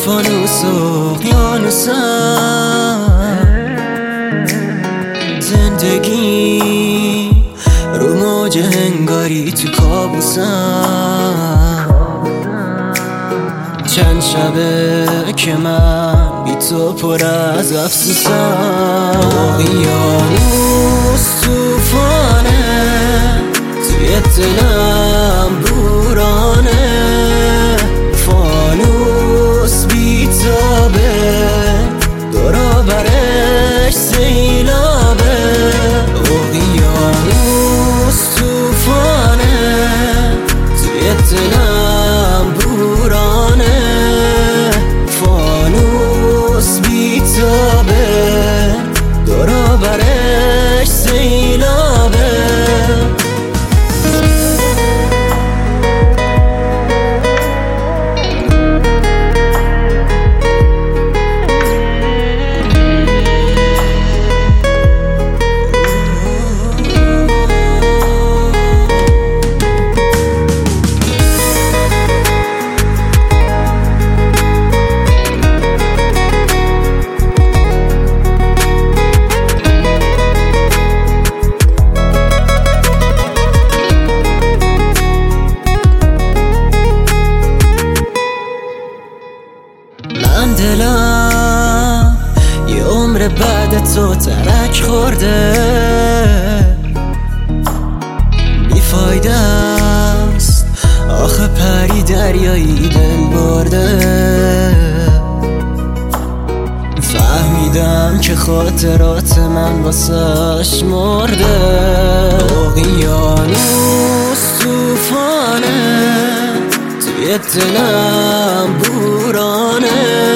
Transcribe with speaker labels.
Speaker 1: فانوس اقیانوسم، زندگی رو موج هنگاری تو کابوسم. چند شبه که من بی تو پر از افسوسم. اقیانوس توفانه، توی دلم بورانه، فانوس بی تابه، دورا برش سیلابه. اقیانوس توفانه، توی دلم بورانه، فانوس بی تابه، دورا برش سیلابه. من دلم یه عمر بعد تو ترک خورده، بیفایده است آخه پری دریایی دل برده. فهمیدم که خاطرات من واسش مرده. اقیانوس توفانه، توی دلم بورانه،